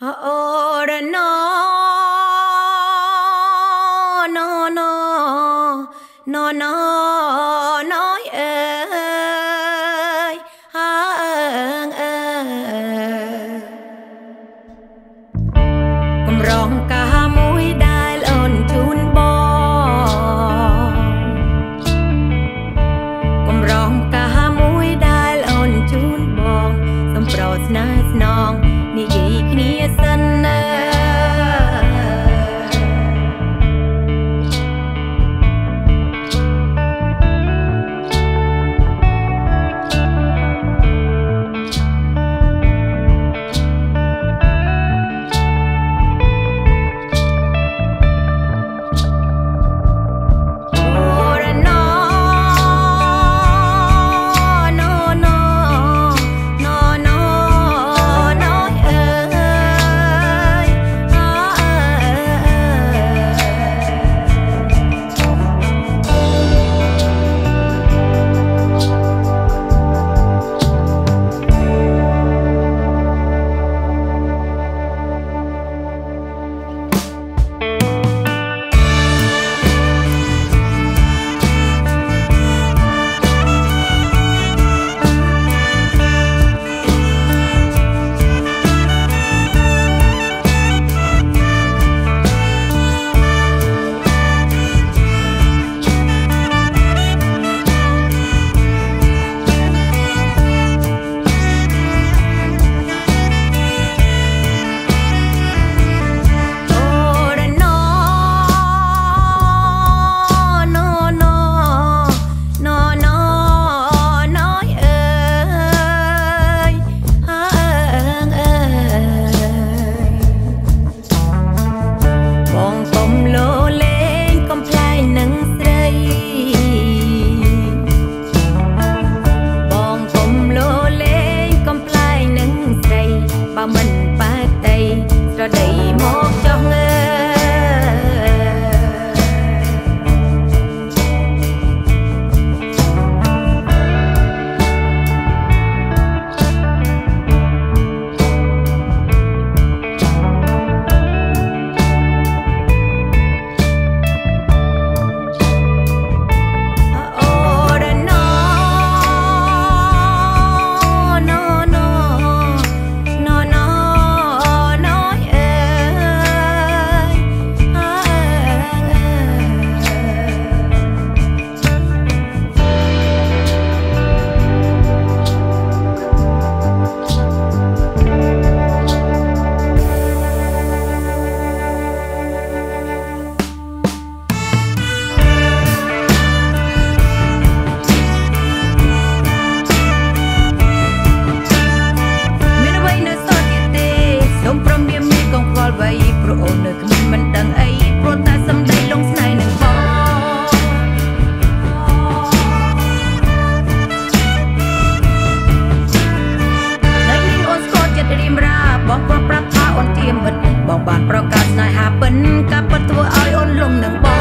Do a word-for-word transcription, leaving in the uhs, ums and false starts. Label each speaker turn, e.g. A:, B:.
A: Ồ đàn nó nó nó nó nó nói ơi hang ơi cùng rong cả mũi đai lộn chun bò cùng rong cả mũi đai lộn chun bò sông prot nai nong ni gì kia sân mình ba tay cho đầy một cho ngheបងបានប្រកាសស្នេហាពិនកាប់បត់ធ្វើឲ្យអូនលំនឹងបង